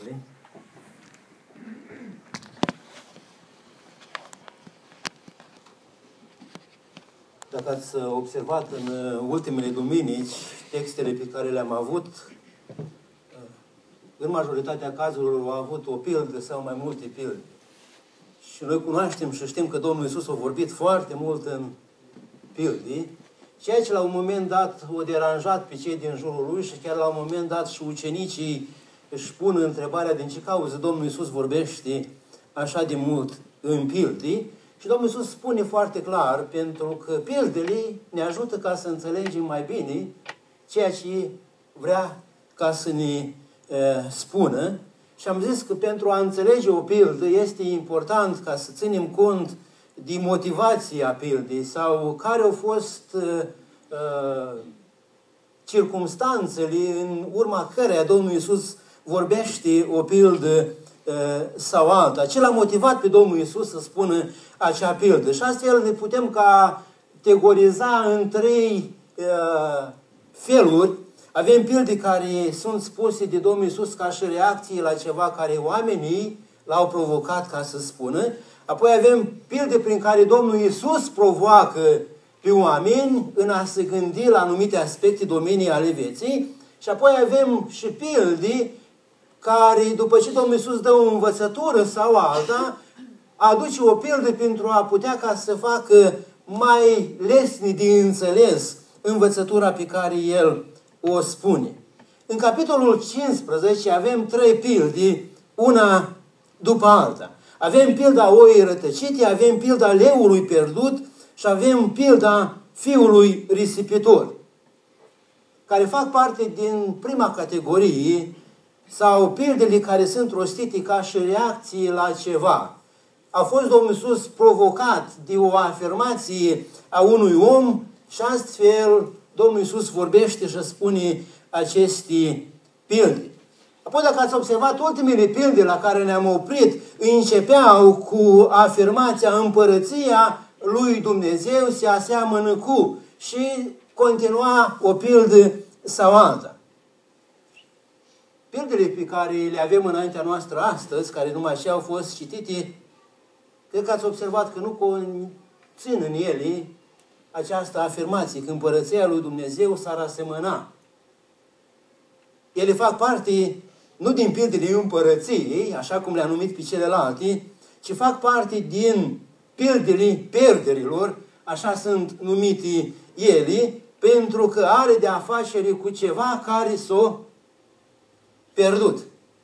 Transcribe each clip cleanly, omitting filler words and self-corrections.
Domnului. Dacă ați observat în ultimele duminici textele pe care le-am avut, în majoritatea cazurilor au avut o pildă sau mai multe pilde. Și noi cunoaștem și știm că Domnul Iisus a vorbit foarte mult în pilde, ceea ce la un moment dat o deranjat pe cei din jurul lui și chiar la un moment dat și ucenicii își pun întrebarea din ce cauză Domnul Iisus vorbește așa de mult în pilde. Și Domnul Iisus spune foarte clar, pentru că pildele ne ajută ca să înțelegem mai bine ceea ce vrea ca să ne spună. Și am zis că pentru a înțelege o pildă este important ca să ținem cont de motivația pildei sau care au fost circumstanțele în urma căreia Domnul Iisus vorbește o pildă sau alta. Ce l-a motivat pe Domnul Iisus să spună acea pildă? Și astfel ne putem categoriza în trei feluri. Avem pilde care sunt spuse de Domnul Iisus ca și reacție la ceva care oamenii l-au provocat ca să spună. Apoi avem pilde prin care Domnul Iisus provoacă pe oameni în a se gândi la anumite aspecte, domenii ale vieții. Și apoi avem și pilde care, după ce Domnul Iisus dă o învățătură sau alta, aduce o pildă pentru a putea ca să facă mai lesne de înțeles învățătura pe care El o spune. În capitolul 15 avem trei pilde, una după alta. Avem pilda oii rătăcite, avem pilda leului pierdut și avem pilda fiului risipitor, care fac parte din prima categorie sau pildele care sunt rostite ca și reacție la ceva. A fost Domnul Iisus provocat de o afirmație a unui om și astfel Domnul Iisus vorbește și spune aceste pilde. Apoi, dacă ați observat, ultimele pilde la care ne-am oprit începeau cu afirmația împărăția lui Dumnezeu se aseamănă cu și continua o pildă sau alta. Pildele pe care le avem înaintea noastră astăzi, care numai și au fost citite, cred că ați observat că nu conțin în ele această afirmație, că împărăția lui Dumnezeu s-ar asemăna. Ele fac parte nu din pildele împărăției, așa cum le-am numit pe celelalte, ci fac parte din pildele pierderilor, așa sunt numite ele, pentru că are de a face cu ceva care s-a pierdut.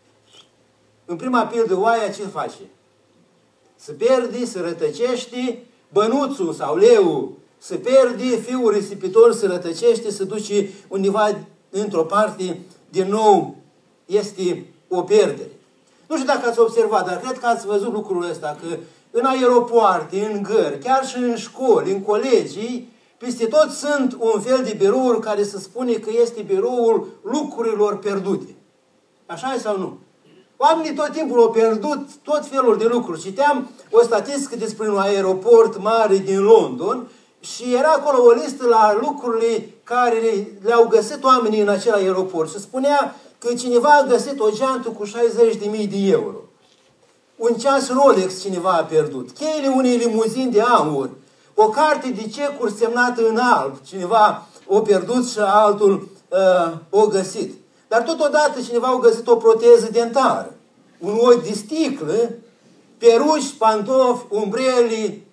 În prima pildă, oaia ce face? Se pierde, se rătăcește, bănuțul sau leul se pierde, fiul risipitor se rătăcește, se duce undeva într-o parte, din nou este o pierdere. Nu știu dacă ați observat, dar cred că ați văzut lucrul ăsta, că în aeropoarte, în gări, chiar și în școli, în colegii, peste tot sunt un fel de birouri care se spune că este biroul lucrurilor pierdute. Așa e sau nu? Oamenii tot timpul au pierdut tot felul de lucruri. Citeam o statistică despre un aeroport mare din London și era acolo o listă la lucrurile care le-au găsit oamenii în acel aeroport. Și spunea că cineva a găsit o geantă cu 60.000 de euro. Un ceas Rolex cineva a pierdut. Cheile unei limuzini de aur. O carte de cecuri semnată în alb. Cineva o pierdut și altul o găsit. Dar totodată cineva a găsit o proteză dentară. Un ochi de sticlă, peruși, pantofi, umbrele,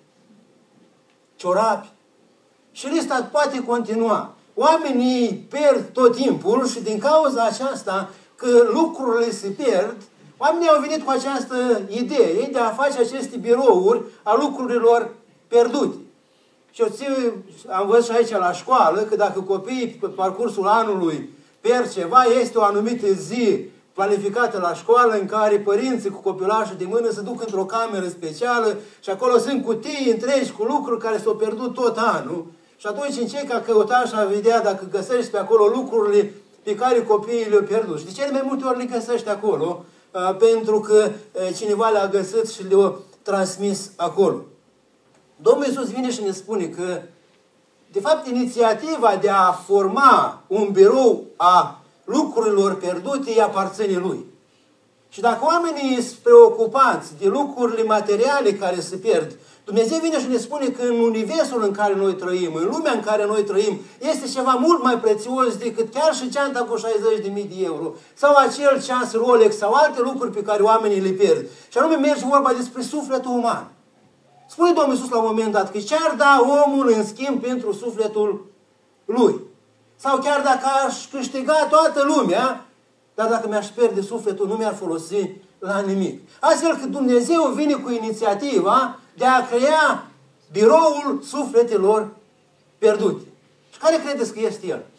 ciorapi. Și lista poate continua. Oamenii pierd tot timpul și din cauza aceasta că lucrurile se pierd, oamenii au venit cu această idee de a face aceste birouri a lucrurilor pierdute. Și am văzut și aici la școală că dacă copiii pe parcursul anului pierd ceva, este o anumită zi planificată la școală în care părinții cu copilașul de mână se duc într-o cameră specială și acolo sunt cutii întregi cu lucruri care s-au pierdut tot anul. Și atunci încerc căuta și a vedea dacă găsești pe acolo lucrurile pe care copiii le-au pierdut. Și de cele mai multe ori le găsești acolo, pentru că cineva le-a găsit și le-a transmis acolo. Domnul Iisus vine și ne spune că, de fapt, inițiativa de a forma un birou a lucrurilor pierdute îi aparține Lui. Și Și dacă oamenii sunt preocupați de lucrurile materiale care se pierd, Dumnezeu vine și ne spune că în universul în care noi trăim, în lumea în care noi trăim, este ceva mult mai prețios decât chiar și geanta cu 60.000 de euro, sau acel ceas Rolex, sau alte lucruri pe care oamenii le pierd. Și anume merge vorba despre sufletul uman. Spune Domnul Iisus la un moment dat că ce-ar da omul în schimb pentru sufletul lui? Sau chiar dacă aș câștiga toată lumea, dar dacă mi-aș pierde sufletul, nu mi-ar folosi la nimic. Astfel că Dumnezeu vine cu inițiativa de a crea biroul sufletelor pierdute. Și care credeți că este el?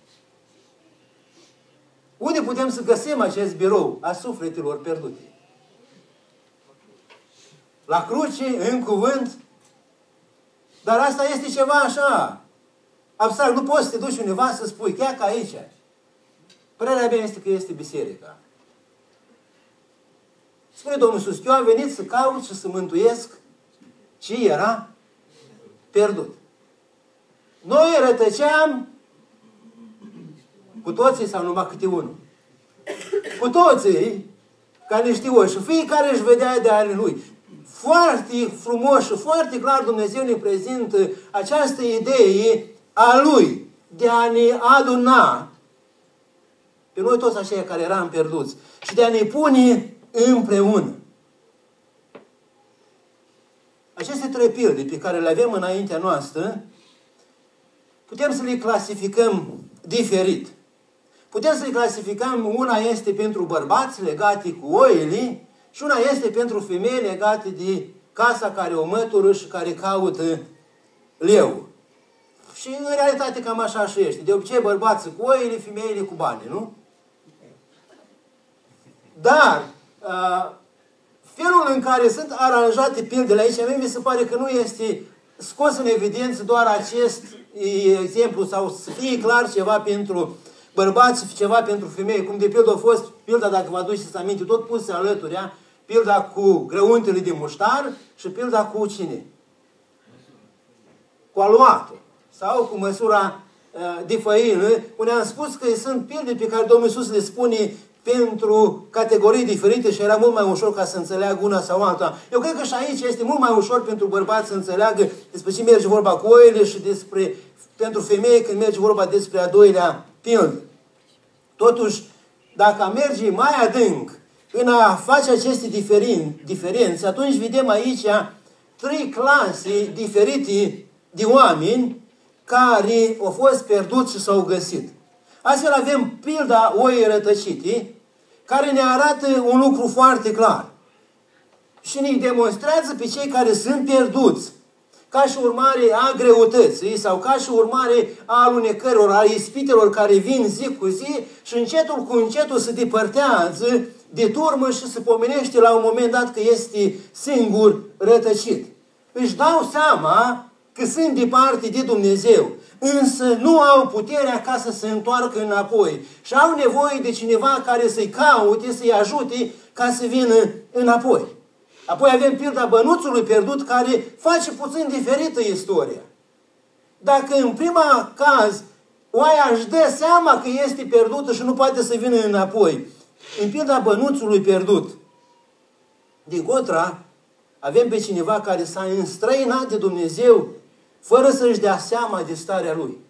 Unde putem să găsim acest birou a sufletelor pierdute? La cruce, în cuvânt? Dar asta este ceva așa abstract. Nu poți să te duci undeva să spui, chiar că aici. Părerea mea este că este biserica. Spune Domnul Iisus, eu am venit să caut și să mântuiesc ce era pierdut. Noi rătăceam cu toții sau numai câte unul. Cu toții, ca niște oși. Și fiecare își vedea de ale lui. Foarte frumos și foarte clar Dumnezeu ne prezintă această idee a Lui de a ne aduna pe noi toți aceia care eram pierduți și de a ne pune împreună. Aceste trei pilde pe care le avem înaintea noastră, putem să le clasificăm diferit. Putem să le clasificăm, una este pentru bărbați legate cu oile și una este pentru femei legate de casa care o mătură și care caută leu. Și în realitate cam așa și este. De obicei bărbații cu oile, femeile cu bani, nu? Dar felul în care sunt aranjate pildele aici, mie mi se pare că nu este scos în evidență doar acest exemplu sau să fie clar ceva pentru bărbați, ceva pentru femei. Cum de pildă a fost pilda, dacă vă aduceți aminte, tot puse alături, pilda cu grăuntele de muștar și pilda cu cine? Cu aluatul. Sau cu măsura de făină, unde am spus că sunt pilde pe care Domnul Iisus le spune pentru categorii diferite și era mult mai ușor ca să înțeleagă una sau alta. Eu cred că și aici este mult mai ușor pentru bărbați să înțeleagă despre ce merge vorba cu oile și pentru femei când merge vorba despre a doilea pildă. Totuși, dacă merge mai adânc în a face aceste diferențe, atunci vedem aici trei clase diferite de oameni care au fost pierduți și s-au găsit. Astfel avem pilda oii rătăcite, care ne arată un lucru foarte clar. Și ne demonstrează pe cei care sunt pierduți, ca și urmare a greutății sau ca și urmare a alunecărilor, a ispitelor care vin zi cu zi și încetul cu încetul se depărtează de turmă și se pomenește la un moment dat că este singur rătăcit. Își dau seama că sunt departe de Dumnezeu, însă nu au puterea ca să se întoarcă înapoi și au nevoie de cineva care să-i caute, să-i ajute ca să vină înapoi. Apoi avem pilda bănuțului pierdut care face puțin diferită istoria. Dacă în prima caz oaia își dă seama că este pierdută și nu poate să vină înapoi, în pilda bănuțului pierdut, din contra, avem pe cineva care s-a înstrăinat de Dumnezeu fără să-și dea seama de starea lui.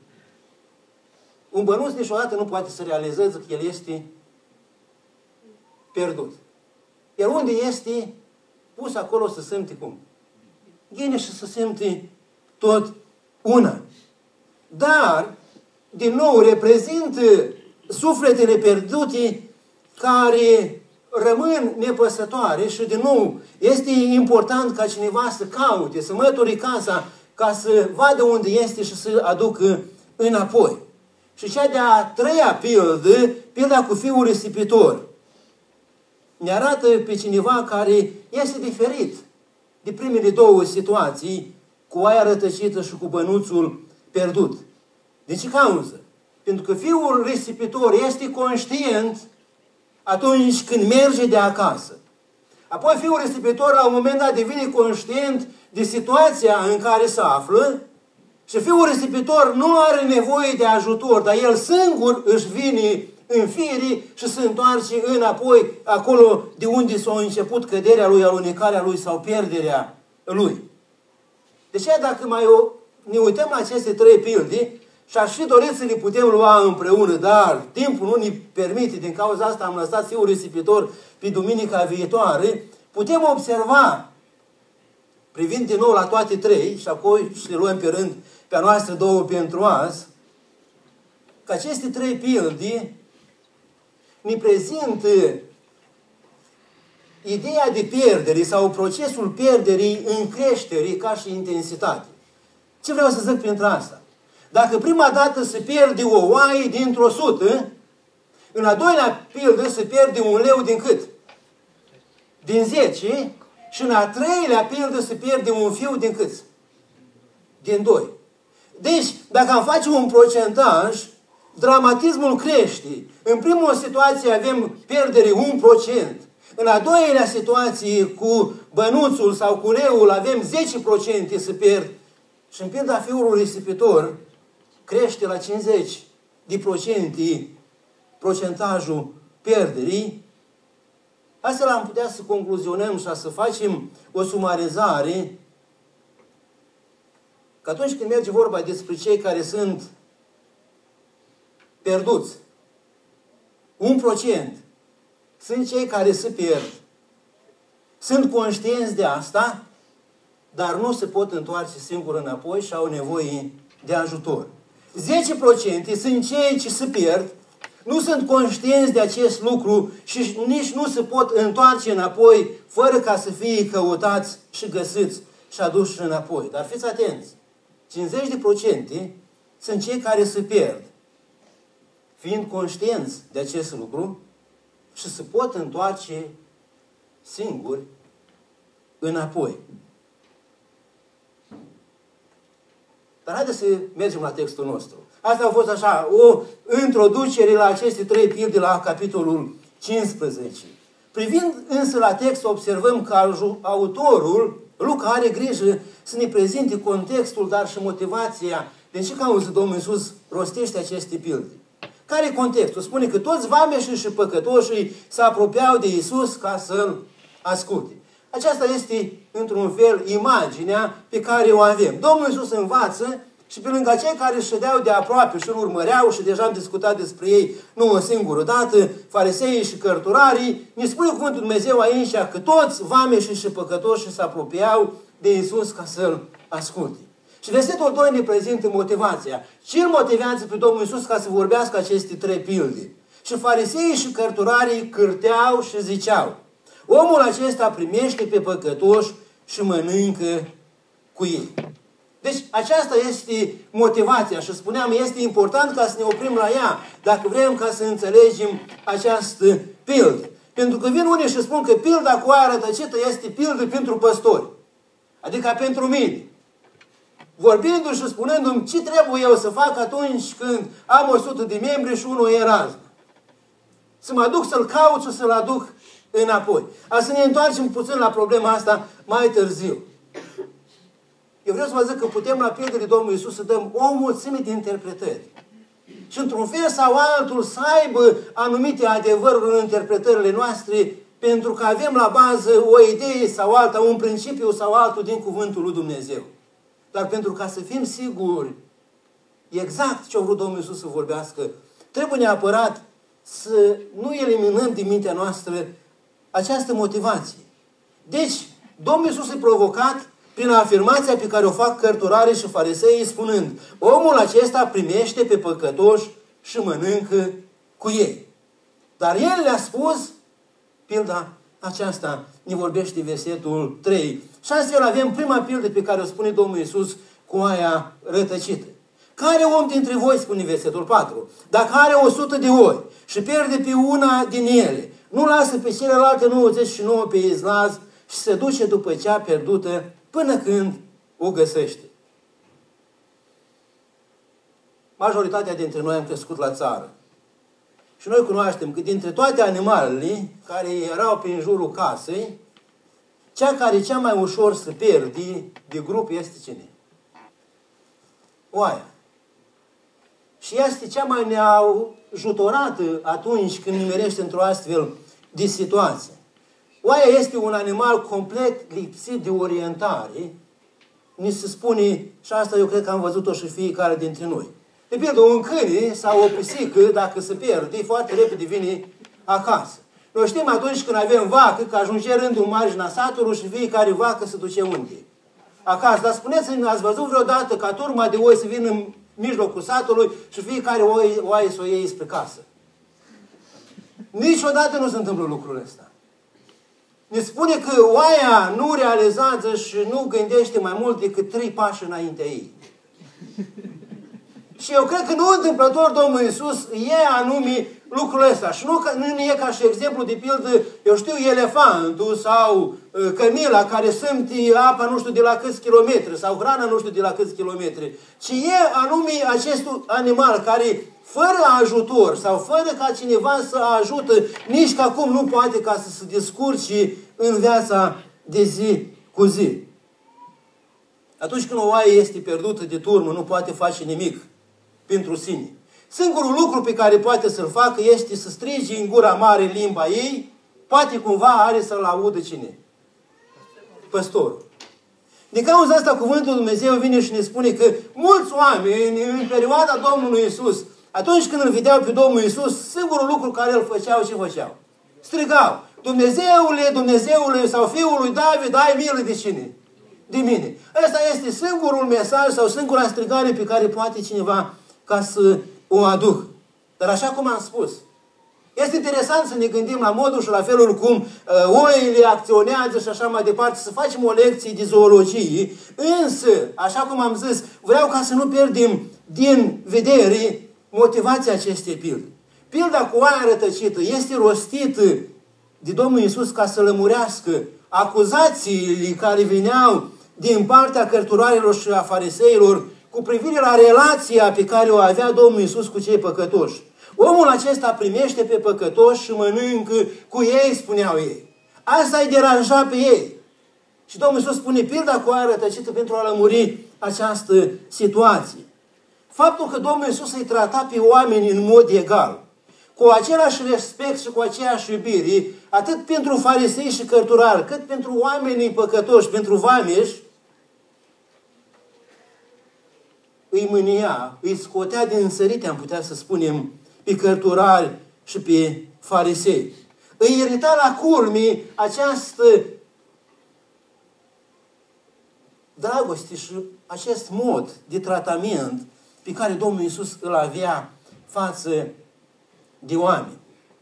Un bănuț niciodată nu poate să realizeze că el este pierdut. Iar unde este pus acolo să simte cum? Ghine și să simte tot una. Dar, din nou, reprezintă sufletele pierdute care rămân nepăsătoare și, din nou, este important ca cineva să caute, să mături casa, ca să vadă unde este și să aducă înapoi. Și cea de-a treia pildă, pilda cu fiul risipitor, ne arată pe cineva care este diferit de primele două situații, cu oaia rătăcită și cu bănuțul pierdut. De ce cauză? Pentru că fiul risipitor este conștient atunci când merge de acasă. Apoi fiul risipitor la un moment dat devine conștient de situația în care se află și fiul risipitor nu are nevoie de ajutor, dar el singur își vine în firii și se întoarce înapoi acolo de unde s-a început căderea lui, alunecarea lui sau pierderea lui. Deci, dacă ne uităm la aceste trei pilde, și aș fi dorit să le putem lua împreună, dar timpul nu ne permite, din cauza asta am lăsat fiul risipitor pe duminica viitoare, putem observa, privind din nou la toate trei, și apoi și le luăm pe rând pe a noastră două pentru azi, că aceste trei pilde ne prezintă ideea de pierdere sau procesul pierderii în creștere ca și intensitate. Ce vreau să zic printre asta? Dacă prima dată se pierde o oaie dintr-o 100, în a doilea pildă se pierde un leu din cât? Din 10, și în a treilea pildă se pierde un fiu din cât? Din 2. Deci, dacă am face un procentaj, dramatismul crește. În prima situație avem pierdere 1%. În a doilea situație, cu bănuțul sau cu leul, avem 10% să pierd. Și în pilda fiului risipitor crește la 50% procentajul pierderii. Astfel am putea să concluzionăm și să facem o sumarizare că atunci când merge vorba despre cei care sunt pierduți, 1% sunt cei care se pierd. Sunt conștienți de asta, dar nu se pot întoarce singuri înapoi și au nevoie de ajutor. 10% sunt cei ce se pierd, nu sunt conștienți de acest lucru și nici nu se pot întoarce înapoi fără ca să fie căutați și găsiți și aduși înapoi. Dar fiți atenți, 50% sunt cei care se pierd, fiind conștienți de acest lucru și se pot întoarce singuri înapoi. Dar haideți să mergem la textul nostru. Asta a fost așa, o introducere la aceste trei pilde la capitolul 15. Privind însă la text, observăm că autorul, Luca, are grijă să ne prezinte contextul, dar și motivația de ce cauză Domnul Iisus rostește aceste pilde. Care e contextul? Spune că toți vameșii și păcătoșii se apropiau de Iisus ca să-L asculte. Aceasta este, într-un fel, imaginea pe care o avem. Domnul Iisus învață și pe lângă cei care își ședeau de aproape și îl urmăreau, și deja am discutat despre ei nu o singură dată, fariseii și cărturarii, ne spune cuvântul Dumnezeu aici că toți vameșii și păcătoșii se apropiau de Iisus ca să-L asculte. Și versetul 2 ne prezintă motivația. Ce îl motivează pe Domnul Iisus ca să vorbească aceste trei pilde? Și fariseii și cărturarii cârteau și ziceau: omul acesta primește pe păcătoși și mănâncă cu ei. Deci aceasta este motivația și spuneam, este important ca să ne oprim la ea dacă vrem ca să înțelegem această pildă. Pentru că vin unii și spun că pilda cu aia rătăcită este pildă pentru păstori. Adică pentru mine. Vorbindu-și și spunându-mi ce trebuie eu să fac atunci când am 100 de membri și unul e razna. Să mă duc să-l caut și să-l aduc înapoi. A să ne întoarcem puțin la problema asta mai târziu. Eu vreau să vă zic că putem la pildele Domnului Iisus să dăm o mulțime de interpretări. Și într-un fel sau altul să aibă anumite adevăruri în interpretările noastre, pentru că avem la bază o idee sau alta, un principiu sau altul din cuvântul lui Dumnezeu. Dar pentru ca să fim siguri exact ce a vrut Domnul Iisus să vorbească, trebuie neapărat să nu eliminăm din mintea noastră această motivație. Deci, Domnul Iisus e provocat prin afirmația pe care o fac cărturarii și fariseii, spunând: omul acesta primește pe păcătoși și mănâncă cu ei. Dar el le-a spus, pilda aceasta ne vorbește versetul 3. Și astfel avem prima pildă pe care o spune Domnul Iisus cu aia rătăcită. Care om dintre voi, spune versetul 4, dacă are 100 de oi și pierde pe una din ele, nu lasă pe celelalte 99 pe izlaz și se duce după cea pierdută până când o găsește? Majoritatea dintre noi am crescut la țară. Și noi cunoaștem că dintre toate animalele care erau prin jurul casei, cea care e cea mai ușor să pierde de grup este cine? Oaia. Și este cea mai jutorată atunci când nimerește într-o astfel de situație. Oaia este un animal complet lipsit de orientare. Ni se spune, și asta eu cred că am văzut-o și fiecare dintre noi. De pildă, un câine sau o pisică, dacă se pierde, foarte repede vine acasă. Noi știm atunci când avem vacă, că ajunge rândul în marginea satului și fiecare vacă se duce unde? Acasă. Dar spuneți-mi, ați văzut vreodată ca turma de oi să vină în mijlocul satului și fiecare oaie să o iei spre casă? Niciodată nu se întâmplă lucrul ăsta. Ne spune că oaia nu realizează și nu gândește mai mult decât 3 pași înaintea ei. Și eu cred că nu întâmplător Domnul Iisus e anume lucrul ăsta. Și nu e ca și exemplu de pildă, eu știu, elefantul sau cămila care simte apa nu știu de la câți kilometri sau hrana nu știu de la câți kilometri. Ci e anume acest animal care fără ajutor sau fără ca cineva să ajută, nici că acum nu poate ca să se descurce în viața de zi cu zi. Atunci când o oaie este pierdută de turmă, nu poate face nimic pentru sine. Singurul lucru pe care poate să-l facă este să strige în gura mare limba ei, poate cumva are să-l audă cine? Păstorul. Din cauza asta, cuvântul Dumnezeu vine și ne spune că mulți oameni, în perioada Domnului Iisus, atunci când îl vedeau pe Domnul Iisus, singurul lucru care îl făceau, ce făceau? Strigau, Dumnezeule, Dumnezeule, sau Fiul lui David, ai milă de cine? De mine. Ăsta este singurul mesaj sau singura strigare pe care poate cineva ca să o aduc. Dar așa cum am spus, este interesant să ne gândim la modul și la felul cum oile acționează și așa mai departe, să facem o lecție de zoologie, însă, așa cum am zis, vreau ca să nu pierdem din vedere motivația acestei pilde. Pilda cu oaia rătăcită este rostită de Domnul Iisus ca să lămurească acuzațiile care veneau din partea cărturarilor și a fariseilor cu privire la relația pe care o avea Domnul Iisus cu cei păcătoși. Omul acesta primește pe păcătoși și mănâncă cu ei, spuneau ei. Asta îi deranja pe ei. Și Domnul Iisus spune pilda cu oaia rătăcită pentru a lămuri această situație. Faptul că Domnul Iisus îi trata pe oameni în mod egal, cu același respect și cu aceeași iubire, atât pentru farisei și cărturari, cât pentru oamenii păcătoși, pentru vameși, îi mânia, îi scotea din sărite, am putea să spunem, pe cărturari și pe farisei. Îi irita la culmi această dragoste și acest mod de tratament pe care Domnul Iisus îl avea față de oameni.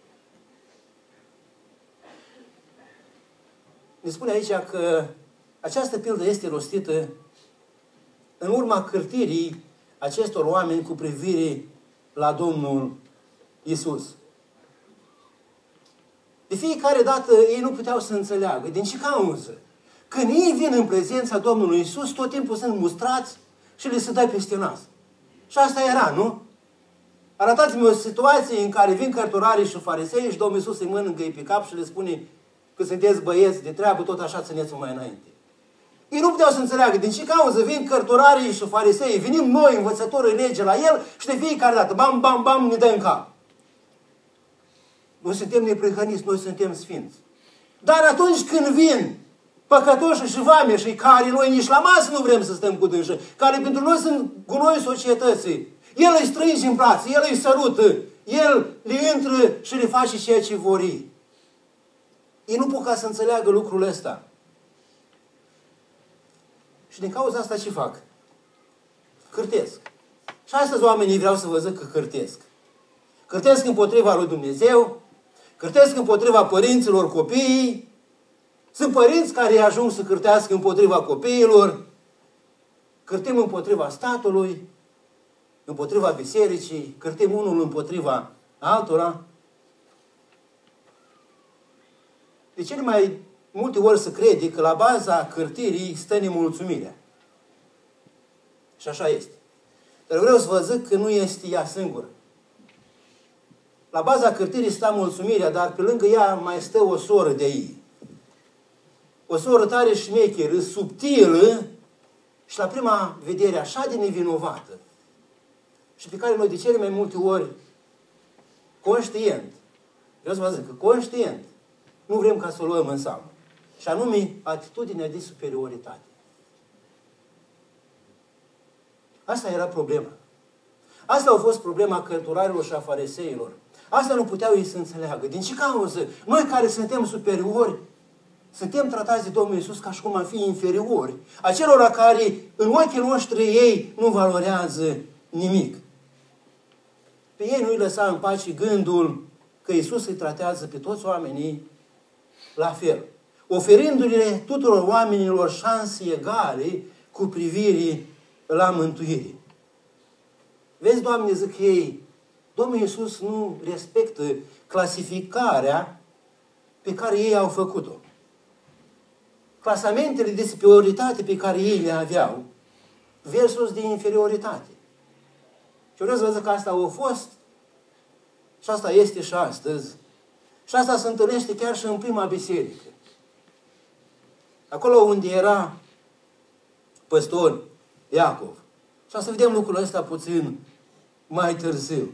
Ne spune aici că această pildă este rostită în urma cârtirii acestor oameni cu privire la Domnul Iisus. De fiecare dată ei nu puteau să înțeleagă. Din ce cauză? Când ei vin în prezența Domnului Iisus, tot timpul sunt mustrați și le se dă peste nas. Și asta era, nu? Arătați-mi o situație în care vin cărturarii și farisei și Domnul Iisus îi mănâncă pe cap și le spune că sunteți băieți de treabă, tot așa țineți-o mai înainte. Ei nu puteau să înțeleagă din ce cauză vin cărturarii și farisei, venim noi, învățătorii lege la el și de fiecare dată, bam, bam, bam, ne dă în cap. Noi suntem neprihăniți, noi suntem sfinți. Dar atunci când vin păcătoși și vameși, care noi nici la masă nu vrem să stăm cu dânsă, care pentru noi sunt gunoi societății, el îi strânge în brațe, el îi sărută, el le intră și le face ceea ce vor ei. Ei nu pot ca să înțeleagă lucrul ăsta. Și din cauza asta ce fac? Cârtesc. Și astăzi oamenii vreau să vă zic că cârtesc. Cârtesc împotriva lui Dumnezeu, cârtesc împotriva părinților copiii, sunt părinți care ajung să cârtească împotriva copiilor, cârtim împotriva statului, împotriva bisericii, cârtim unul împotriva altora. De cele mai multe ori se crede că la baza cârtirii stă nemulțumirea. Și așa este. Dar vreau să vă zic că nu este ea singură. La baza cârtirii stă mulțumirea, dar pe lângă ea mai stă o soră de ei. O soră tare șmecheră, subtilă și la prima vedere așa de nevinovată. Și pe care noi de cele mai multe ori conștient, vreau să vă zic că conștient, nu vrem ca să o luăm în seamă. Și anume, atitudinea de superioritate. Asta era problema. Asta a fost problema cărturarilor și a fariseilor. Asta nu puteau ei să înțeleagă. Din ce cauză? Noi care suntem superiori, suntem tratați de Domnul Iisus ca și cum am fi inferiori. Acelora care în ochii noștri ei nu valorează nimic. Pe ei nu îi lăsa în pace gândul că Iisus îi tratează pe toți oamenii la fel, oferindu-le tuturor oamenilor șanse egale cu privire la mântuire. Vezi, Doamne, zic ei, Domnul Iisus nu respectă clasificarea pe care ei au făcut-o. Clasamentele de superioritate pe care ei le aveau versus de inferioritate. Și vreau să vă zic că asta a fost și asta este și astăzi. Și asta se întâlnește chiar și în prima biserică. Acolo unde era păstor Iacov. Și o să vedem lucrul ăsta puțin mai târziu.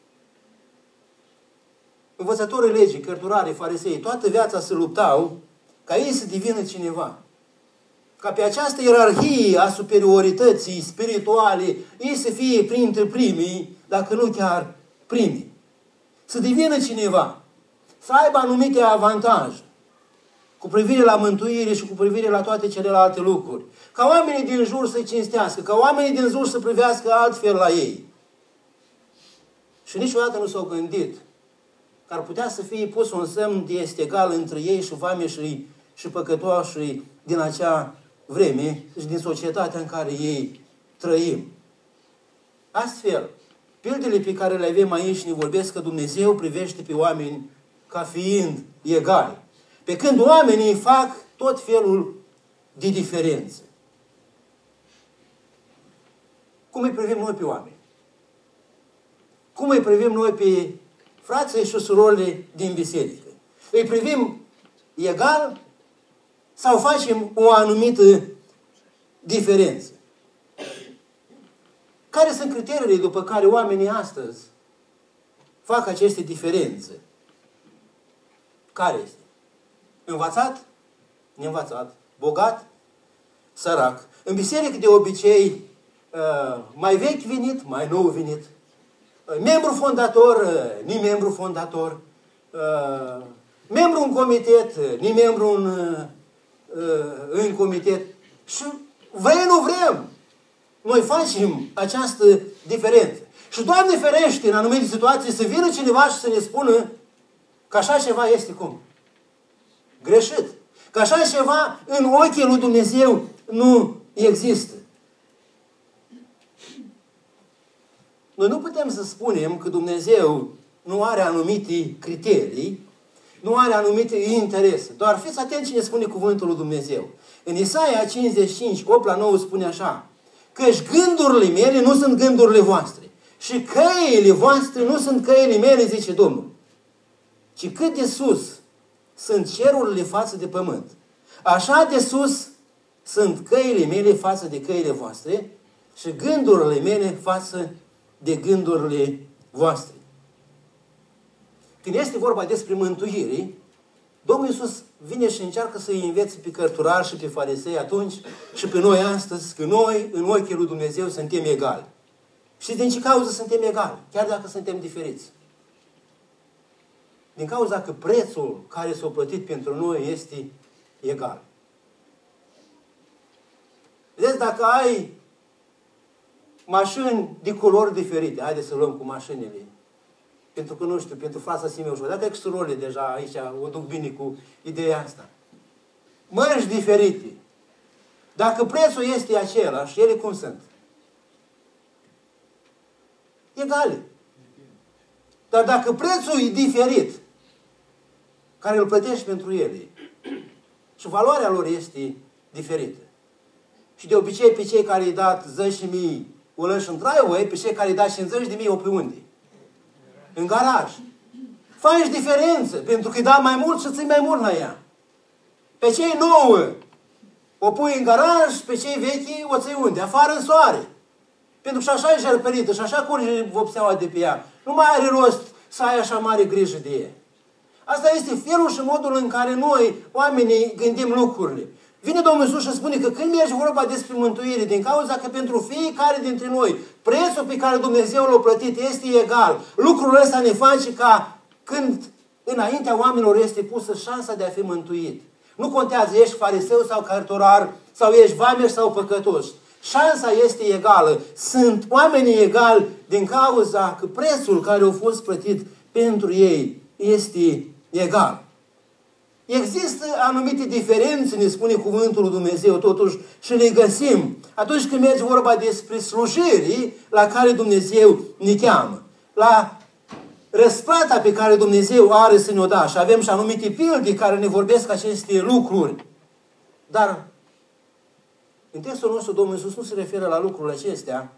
Învățătorii legii, cărturarii, farisei, toată viața se luptau ca ei să devină cineva. Ca pe această ierarhie a superiorității spirituale, ei să fie printre primii, dacă nu chiar primii. Să devină cineva. Să aibă anumite avantaje cu privire la mântuire și cu privire la toate celelalte lucruri. Ca oamenii din jur să-i cinstească, ca oamenii din jur să privească altfel la ei. Și niciodată nu s-au gândit că ar putea să fie pus un semn de este egal între ei și vameșii și păcătoșii din acea vreme și din societatea în care ei trăim. Astfel, pildele pe care le avem aici ne vorbesc că Dumnezeu privește pe oameni ca fiind egali. Pe când oamenii fac tot felul de diferențe. Cum îi privim noi pe oameni? Cum îi privim noi pe frații și surorile din biserică? Îi privim egal sau facem o anumită diferență? Care sunt criteriile după care oamenii astăzi fac aceste diferențe? Care este? Învățat? Neînvățat. Bogat? Sărac. În biserică de obicei mai vechi venit, mai nou venit. Membru fondator, ni membru fondator. Membru în comitet, ni membru în comitet. Și vrem, nu vrem. Noi facem această diferență. Și Doamne ferește în anumite situații să vină cineva și să ne spună că așa ceva este cum? Greșit. Că așa ceva în ochii lui Dumnezeu nu există. Noi nu putem să spunem că Dumnezeu nu are anumite criterii, nu are anumite interese. Doar fiți atenți ce ne spune cuvântul lui Dumnezeu. În Isaia 55, 8-9 spune așa: căci gândurile mele nu sunt gândurile voastre și căile voastre nu sunt căile mele, zice Domnul. Ci cât de sus sunt cerurile față de pământ, așa de sus sunt căile mele față de căile voastre și gândurile mele față de gândurile voastre. Când este vorba despre mântuire, Domnul Iisus vine și încearcă să îi învețe pe cărturari și pe farisei atunci și pe noi astăzi, că noi, în ochii lui Dumnezeu, suntem egali. Și din ce cauză suntem egali? Chiar dacă suntem diferiți. Din cauza că prețul care s-a plătit pentru noi este egal. Vedeți, dacă ai mașini de culori diferite, haideți să luăm cu mașinile, pentru că nu știu, pentru frasa Simeon, dacă ai surorile deja aici, o duc bine cu ideea asta. Mărci diferite. Dacă prețul este același, ele cum sunt? Egale. Dar dacă prețul e diferit, care îl plătești pentru ele, și valoarea lor este diferită. Și de obicei pe cei care i-ai dat 10.000 o lăși în driveway, pe cei care i-ai dat 50.000 o pe unde? În garaj. Faci diferență, pentru că îi dai mai mult și ții mai mult la ea. Pe cei 9 o pui în garaj, pe cei vechi o ții unde? Afară în soare. Pentru că și așa e jerperită și așa curge vopseaua de pe ea. Nu mai are rost să ai așa mare grijă de ei. Asta este felul și modul în care noi, oamenii, gândim lucrurile. Vine Domnul Iisus și spune că când merge vorba despre mântuire, din cauza că pentru fiecare dintre noi, prețul pe care Dumnezeu l-a plătit este egal. Lucrul ăsta ne face ca când înaintea oamenilor este pusă șansa de a fi mântuit. Nu contează, ești fariseu sau cărturar, sau ești vameș sau păcătos. Șansa este egală. Sunt oamenii egali din cauza că prețul care a fost plătit pentru ei este egal. Există anumite diferențe, ne spune cuvântul lui Dumnezeu, totuși, și le găsim atunci când merge vorba despre slujirii la care Dumnezeu ne cheamă. La răsplata pe care Dumnezeu are să ne-o da. Și avem și anumite pilde care ne vorbesc aceste lucruri. Dar în textul nostru Domnul Iisus nu se referă la lucrurile acestea.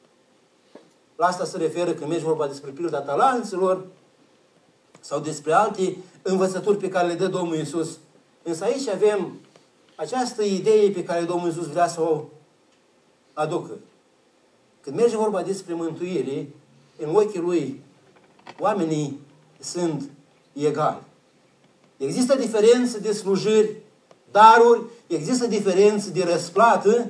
La asta se referă când merge vorba despre pilda talanților sau despre alte învățături pe care le dă Domnul Iisus. Însă aici avem această idee pe care Domnul Iisus vrea să o aducă. Când merge vorba despre mântuire, în ochii Lui, oamenii sunt egali. Există diferențe de slujiri, daruri, există diferențe de răsplată,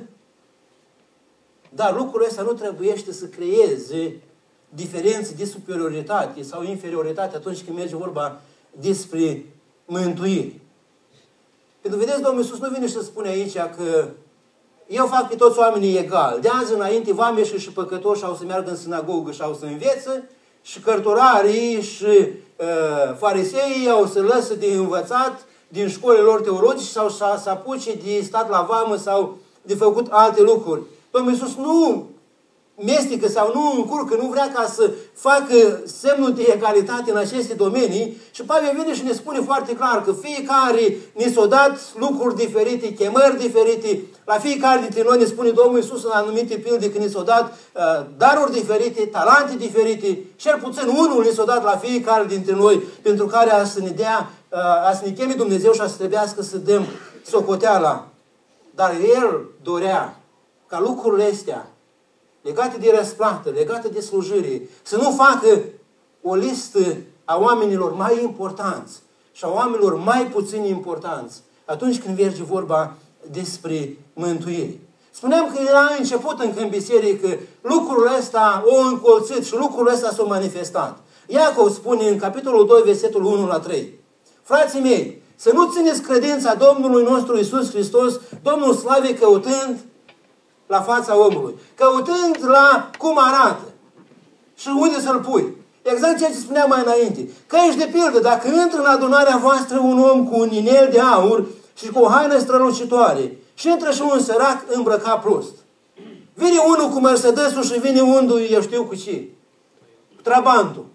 dar lucrul ăsta nu trebuiește să creeze diferențe de superioritate sau inferioritate atunci când merge vorba despre mântuire. Pentru că, vedeți, Domnul Iisus nu vine și să spune aici că eu fac pe toți oamenii egal. De azi înainte, vameșii și păcătoși au să meargă în sinagogă și au să învețe și cărturarii și fariseii au să lăsă de învățat din școlile lor teologice sau să apuce de stat la vamă sau de făcut alte lucruri. Domnul Iisus nu mestecă sau nu încurcă, nu vrea ca să facă semnul de egalitate în aceste domenii și Pavel vine și ne spune foarte clar că fiecare ne s-a dat lucruri diferite, chemări diferite, la fiecare dintre noi ne spune Domnul Iisus în anumite pilde că ne s-a dat daruri diferite, talente diferite, cel puțin unul ne s-a dat la fiecare dintre noi pentru care a să ne dea, a să ne cheme Dumnezeu și a să trebuiască să dăm socoteala. Dar El dorea ca lucrurile astea legate de răsplată, legate de slujire, să nu facă o listă a oamenilor mai importanți și a oamenilor mai puțin importanți atunci când merge vorba despre mântuire. Spuneam că era început încă în biserică, lucrul ăsta o încolțit și lucrul ăsta s-a manifestat. Iacov spune în capitolul 2, versetul 1 la 3. Frații mei, să nu țineți credința Domnului nostru Iisus Hristos, Domnul Slavei căutând la fața omului. Căutând la cum arată și unde să-l pui. Exact ceea ce spuneam mai înainte. Că ești de pildă, dacă intră în adunarea voastră un om cu un inel de aur și cu o haină strălucitoare și intră și un sărac îmbrăcat prost. Vine unul cu Mercedes-ul și vine unul, eu știu cu ce. Trabantul.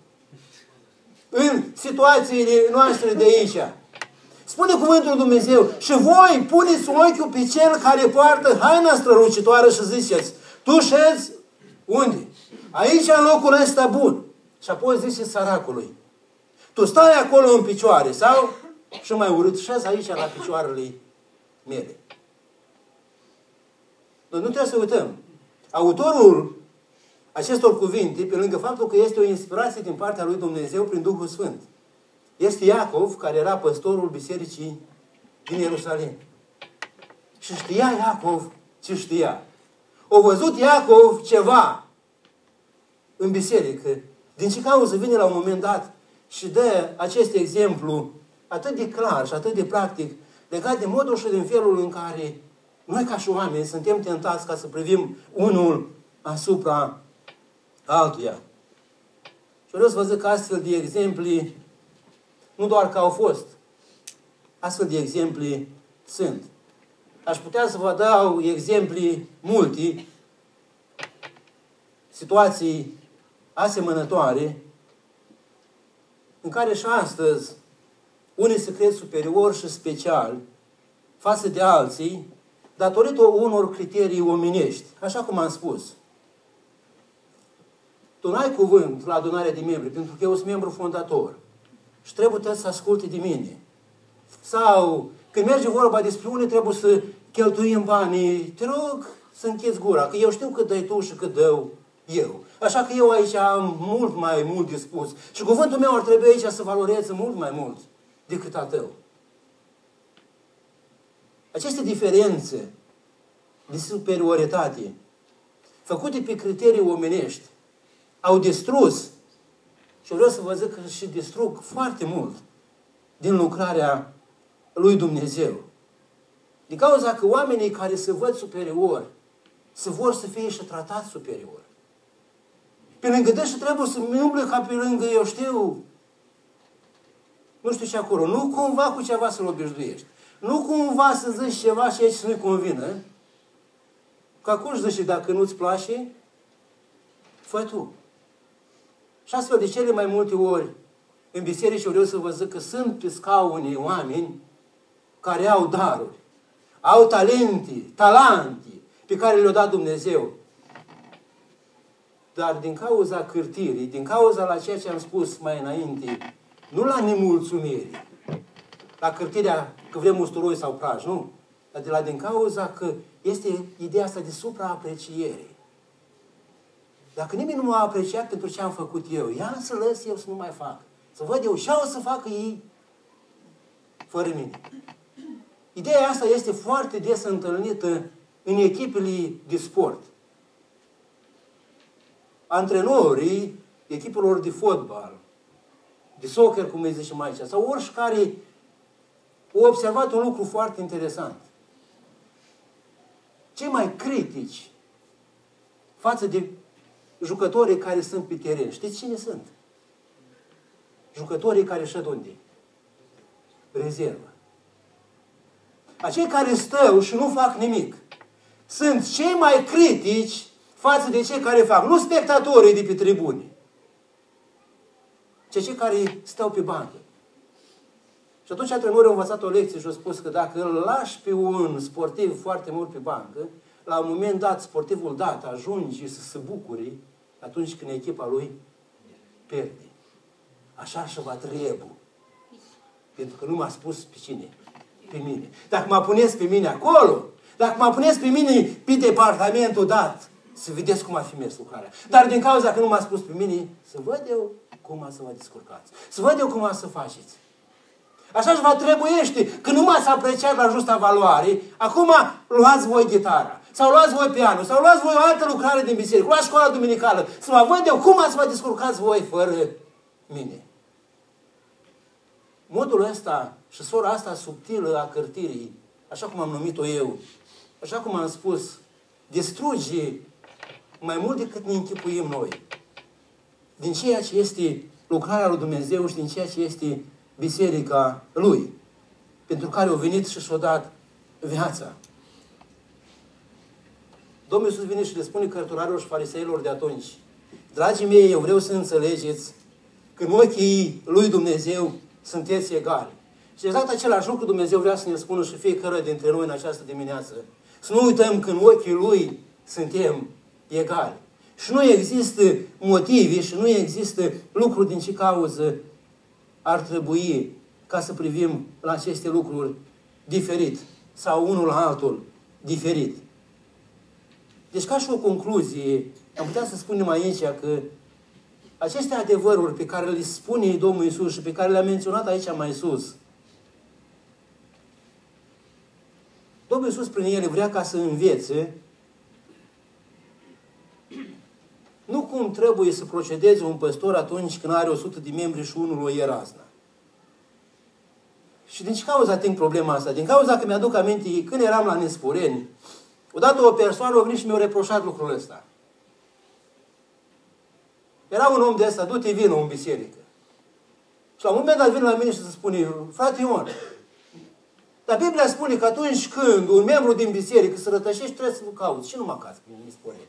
În situațiile noastre de aici. Spune cuvântul lui Dumnezeu, și voi puneți ochiul pe cel care poartă haina strălucitoare și ziceți, tu șezi unde? Aici, în locul ăsta bun. Și apoi ziceți săracului, tu stai acolo în picioare sau, și mai urât, șezi aici la picioarele mele. Noi nu trebuie să uităm. Autorul acestor cuvinte, pe lângă faptul că este o inspirație din partea lui Dumnezeu prin Duhul Sfânt, este Iacov, care era păstorul bisericii din Ierusalim. Și știa Iacov ce știa. O văzut Iacov ceva în biserică. Din ce cauză vine la un moment dat și dă acest exemplu atât de clar și atât de practic legat de modul și din felul în care noi ca și oameni suntem tentați ca să privim unul asupra altuia. Și vreau să vă zic că astfel de exemple nu doar că au fost, astfel de exemple sunt. Aș putea să vă dau exemple multe, situații asemănătoare, în care și astăzi unii se cred superior și special față de alții, datorită unor criterii omenești, așa cum am spus. Tu n-ai cuvânt la adunarea de membri, pentru că eu sunt membru fondator. Și trebuie să asculte de mine. Sau, când merge vorba despre unii, trebuie să cheltuim banii, te rog să închizi gura, că eu știu cât dai tu și cât dau eu. Așa că eu aici am mult mai mult de spus. Și cuvântul meu ar trebui aici să valoreze mult mai mult decât a tău. Aceste diferențe de superioritate, făcute pe criterii omenești, au distrus, și vreau să vă zic că și distrug foarte mult din lucrarea lui Dumnezeu. Din cauza că oamenii care se văd superiori, se vor să fie și tratați superior. Pe lângă dânsă trebuie să umble ca pe lângă, eu știu, nu știu ce acolo. Nu cumva cu ceva să-l obișnuiești. Nu cumva să zici ceva și aici să nu-i convină. Că acum zici, dacă nu-ți place, fă tu. Și astfel, de cele mai multe ori, în biserici vreau să vă zic că sunt pe scaune oameni care au daruri, au talente pe care le-a dat Dumnezeu. Dar din cauza cârtirii, din cauza la ceea ce am spus mai înainte, nu la nemulțumire, la cârtirea că vrem usturoi sau praj, nu. Dar din cauza că este ideea asta de supraapreciere. Dacă nimeni nu m-a apreciat pentru ce am făcut eu, ia să lăs eu să nu mai fac. Să văd eu ce o să facă ei fără mine. Ideea asta este foarte des întâlnită în echipele de sport. Antrenorii echipelor de fotbal, de soccer, cum îi zicem aici, sau oricare, au observat un lucru foarte interesant. Cei mai critici față de jucătorii care sunt pe teren, știți cine sunt? Jucătorii care șed unde? Rezervă. Acei care stau și nu fac nimic sunt cei mai critici față de cei care fac. Nu spectatorii de pe tribune, ci cei care stau pe bancă. Și atunci antrenorii au învățat o lecție și au spus că dacă îl lași pe un sportiv foarte mult pe bancă, la un moment dat, sportivul dat ajunge să se bucure atunci când echipa lui pierde. Așa și va trebui. Pentru că nu m-a spus pe cine? Pe mine. Dacă mă puneți pe mine acolo, dacă mă puneți pe mine pe departamentul dat, să vedeți cum a fi mers lucrarea. Dar din cauza că nu m-a spus pe mine, să văd eu cum a să vă descurcați. Să văd eu cum a să faceți. Așa și vă trebuiește. Când nu m-ați apreciat la justa valoare, acum luați voi gitara, sau luați voi pianul, sau luați voi o altă lucrare din biserică, luați școala duminicală, să mă văd eu cum ați vă descurcați voi fără mine. Modul ăsta și sora asta subtilă a cârtirii, așa cum am numit-o eu, așa cum am spus, distruge mai mult decât ne închipuim noi din ceea ce este lucrarea lui Dumnezeu și din ceea ce este biserica Lui, pentru care au venit și și-au dat viața. Domnul Iisus vine și le spune cărturarilor și fariseilor de atunci: dragii mei, eu vreau să înțelegeți că în ochii lui Dumnezeu sunteți egali. Și exact același lucru Dumnezeu vrea să ne spună și fiecare dintre noi în această dimineață. Să nu uităm că în ochii Lui suntem egali. Și nu există motive și nu există lucruri din ce cauză ar trebui ca să privim la aceste lucruri diferit sau unul la altul diferit. Deci, ca și o concluzie, am putea să spunem aici că aceste adevăruri pe care le spune Domnul Iisus și pe care le-am menționat aici mai sus, Domnul Iisus prin ele vrea ca să învețe nu cum trebuie să procedeze un păstor atunci când are 100 de membri și unul o ierazna. Și din ce cauza ating problema asta? Din cauza că mi-aduc aminte, când eram la Nespureni, odată o persoană a venit și mi-a reproșat lucrul ăsta. Era un om de ăsta: du-te, vină în biserică. Și la un moment dat vine la mine și se spune: frate Ion, dar Biblia spune că atunci când un membru din biserică se rătășește, trebuie să-l cauți. Și nu mă cați prin Nespureni.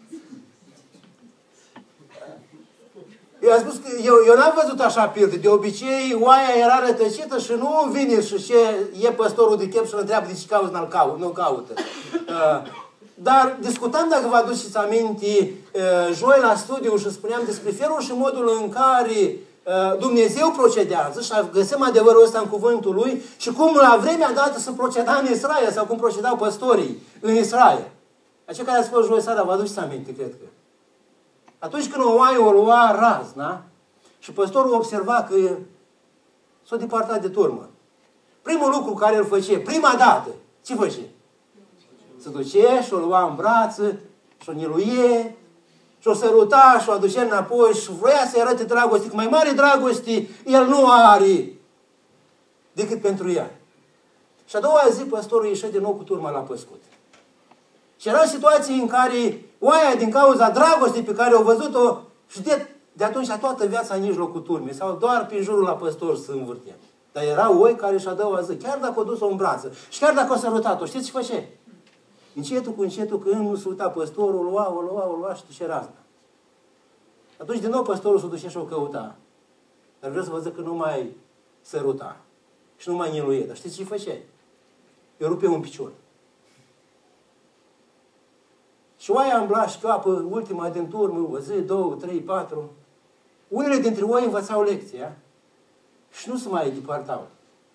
Eu am spus că eu n-am văzut așa pilde. De obicei, oaia era rătăcită și nu vine și ce e păstorul de chep și îl întreabă de ce cauți, nu caută. Dar discutam, dacă vă aduceți aminte, joi la studiu și spuneam despre felul și modul în care Dumnezeu procedează și găsim adevărul ăsta în cuvântul Lui și cum la vremea dată se proceda în Israel sau cum procedau păstorii în Israel. Aceea care a spus joi seara, vă aduceți aminte, cred că. Atunci când oaia o lua razna și păstorul observa că s-a departat de turmă, primul lucru care îl făcea, prima dată, ce făcea? Se ducea și o lua în brață și o niluie și o săruta și o aducea înapoi și vrea să-i arate dragoste, că mai mare dragoste el nu are decât pentru ea. Și a doua zi păstorul ieșea din nou cu turma la păscut. Și erau situații în care oaia, din cauza dragostei pe care au văzut-o, și de atunci toată viața în mijlocul turmei, sau doar prin jurul la păstor se învârtea. Dar erau oi care și-a doua zi, chiar dacă o dus-o în brață, și chiar dacă o sărutat-o, știți ce făcea? Încetul cu încetul, când nu se uita păstorul, o lua și duce razna. Atunci din nou păstorul se duce și o căuta. Dar vreau să vă zic că nu mai săruta și nu mai niluie. Dar știți ce făcea? Îi rupe un picior. Și oaia îmbla și choapă, ultima din turmă, o zi, 2, 3, 4. Unele dintre oi învățau lecția și nu se mai departau.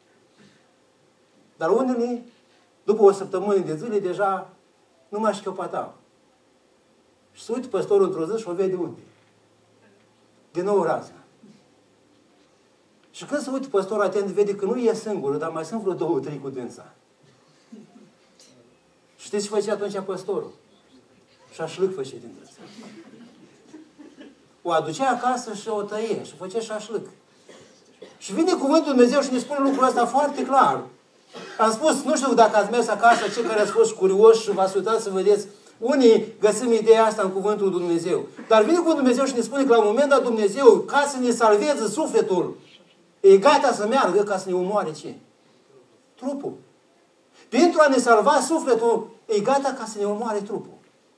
Dar unele, după o săptămână de zile, deja nu mai șchiopatau. Și se uită păstorul într-o zi și o vede unde? Din nou razna. Și când se uită păstorul atent, vede că nu e singură, dar mai sunt vreo 2, 3 cu dânsa. Știți ce făcea atunci păstorul? Șașlâc făcea din dânsa. O aducea acasă și o tăie și făcea șașlâc. Și vine cuvântul Dumnezeu și ne spune lucrul ăsta foarte clar. Am spus, nu știu dacă ați mers acasă, cei care ați fost curioși și v-ați uitat să vedeți, unii găsim ideea asta în cuvântul Dumnezeu. Dar vine cuvântul Dumnezeu și ne spune că la un moment dat Dumnezeu, ca să ne salveze sufletul, e gata să meargă ca să ne omoare ce? Trupul. Pentru a ne salva sufletul, e gata ca să ne omoare trupul.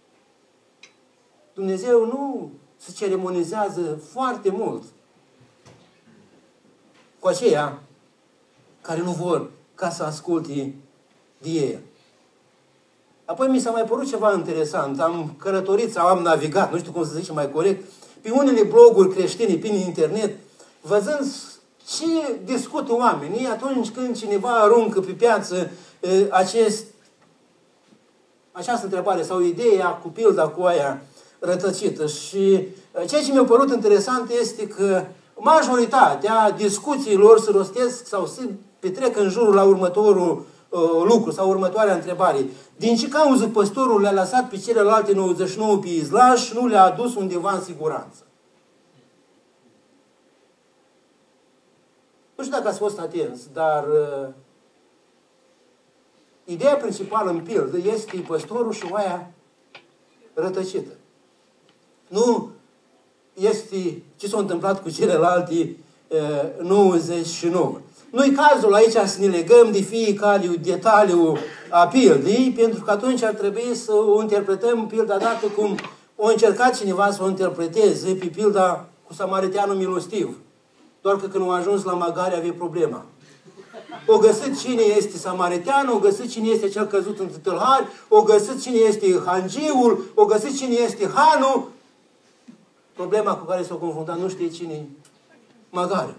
Dumnezeu nu se ceremonizează foarte mult cu aceia care nu vor ca să asculte de El. Apoi mi s-a mai părut ceva interesant. Am călătorit sau am navigat, nu știu cum să zice mai corect, pe unele bloguri creștine, pe internet, văzând ce discută oamenii atunci când cineva aruncă pe piață această întrebare sau ideea cu pilda cu aia rătăcită. Și ceea ce mi-a părut interesant este că majoritatea discuțiilor se rostesc sau se petrec în jurul la următorul lucru sau următoarea întrebare. Din ce cauză păstorul le-a lăsat pe celelalte 99 pe izlaș și nu le-a adus undeva în siguranță? Nu știu dacă ați fost atenți, dar ideea principală în pildă este păstorul și oaia rătăcită. Nu este ce s-a întâmplat cu celelalte 99. Nu-i cazul aici să ne legăm de fiecare detaliu a pildei, pentru că atunci ar trebui să o interpretăm pilda dată cum o încercat cineva să o interpreteze pe pilda cu samariteanul milostiv. Doar că când a ajuns la Magare avea problema. O găsit cine este samariteanul, o găsit cine este cel căzut în tâlhari, o găsit cine este hangiul, o găsit cine este hanul. Problema cu care s-a confruntat nu știe cine Magare.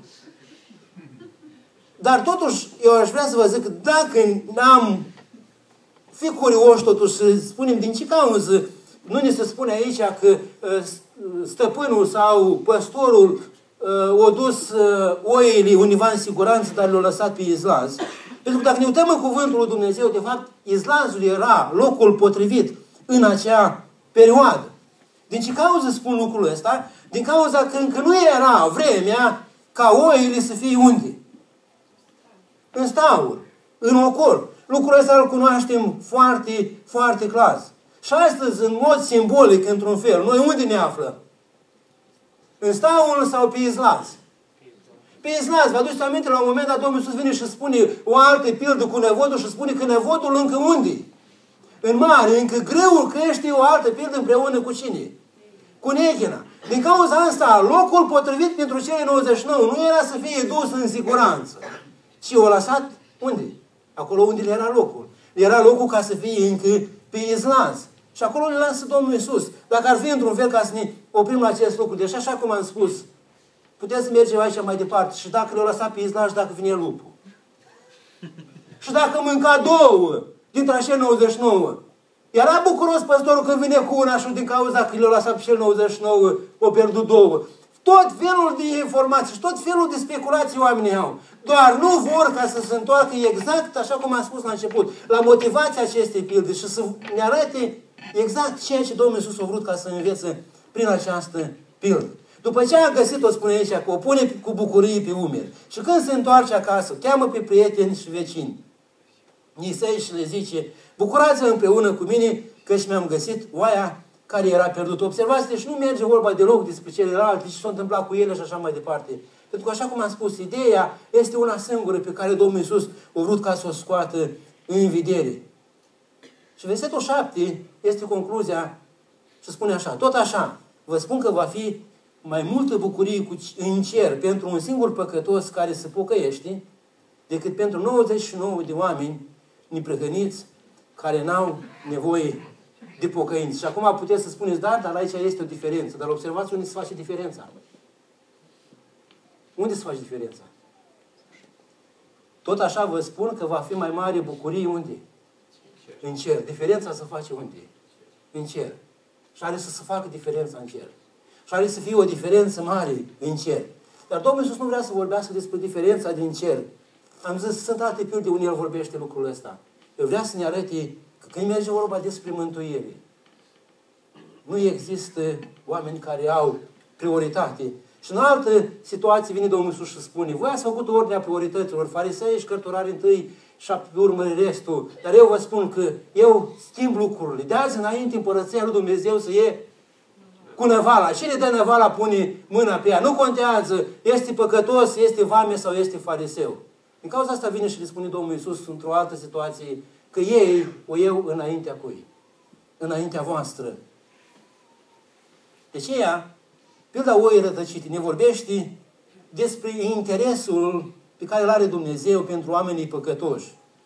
Dar totuși, eu aș vrea să vă zic că dacă n-am fi curioși totuși să spunem din ce cauză nu ne se spune aici că stăpânul sau păstorul o dus oile undeva în siguranță, dar le-a lăsat pe izlaz. Pentru că dacă ne uităm în cuvântul lui Dumnezeu, de fapt, izlazul era locul potrivit în acea perioadă. Din ce cauză spun lucrul ăsta? Din cauza că încă nu era vremea ca oile să fie unde? În staul, în ocol. Lucrul ăsta îl cunoaștem foarte, foarte clar. Și astăzi, în mod simbolic, într-un fel, noi unde ne aflăm? În staul sau pe izlaz? Pe izlaz. Vă aduceți aminte, la un moment dat Domnul Iisus vine și spune o altă pildă cu nevodul și spune că nevodul încă unde? În mare, încă grâul crește o altă pildă împreună cu cine? Cu nechina. Din cauza asta, locul potrivit pentru cei 99 nu era să fie dus în siguranță. Și o lăsat unde? Acolo unde era locul. Era locul ca să fie încă pe izlaz. Și acolo le lasă Domnul Iisus. Dacă ar fi într-un fel ca să ne oprim la acest lucru. Deci așa cum am spus, puteți să mergem aici mai departe. Și dacă le-o lăsa pe izlaz și dacă vine lupul. Și dacă mânca 2 dintre acele 99, Era bucuros păstorul când vine cu una și din cauza că le-a lăsat pe cel 99, o pierdut 2. Tot felul de informații și tot felul de speculații oamenii au. Doar nu vor ca să se întoarcă exact așa cum am spus la început, la motivația acestei pilde și să ne arate exact ceea ce Domnul Iisus a vrut ca să învețe prin această pildă. După ce a găsit-o, spune aici, că o pune cu bucurie pe umeri. Și când se întoarce acasă, cheamă pe prieteni și vecini. Nisei și le zice, bucurați-vă împreună cu mine căci mi-am găsit oaia care era pierdută. Observați, deci nu merge vorba deloc despre celelalte și ce s-a întâmplat cu ele și așa mai departe. Pentru că, așa cum am spus, ideea este una singură pe care Domnul Iisus a vrut ca să o scoată în vedere. Și versetul 7 este concluzia și spune așa, tot așa, vă spun că va fi mai multă bucurie în cer pentru un singur păcătos care se pocăiește decât pentru 99 de oameni neprihăniți care n-au nevoie de pocăință. Și acum puteți să spuneți, da, dar aici este o diferență. Dar observați unde se face diferența. Unde se face diferența? Tot așa vă spun că va fi mai mare bucurie unde? În cer. Diferența se face unde? În cer. Și are să se facă diferența în cer. Și are să fie o diferență mare în cer. Dar Domnul Iisus nu vrea să vorbească despre diferența din cer. Am zis, sunt alte pilde unde El vorbește lucrul ăsta. El vrea să ne arate că când merge vorba despre mântuire, nu există oameni care au prioritate. Și în altă situație vine Domnul Iisus și spune, voi ați făcut ordinea priorităților, farisei și cărturari întâi și pe urmă restul. Dar eu vă spun că eu schimb lucrurile. De azi înainte împărăția lui Dumnezeu să e cu năvala. Cine dă năvala pune mâna pe ea. Nu contează, este păcătos, este vame sau este fariseu. Din cauza asta vine și le spune Domnul Iisus într-o altă situație că ei o iau înaintea cui? Înaintea voastră. De aceea, pilda oii rătăcite ne vorbește despre interesul pe care îl are Dumnezeu pentru oamenii păcătoși.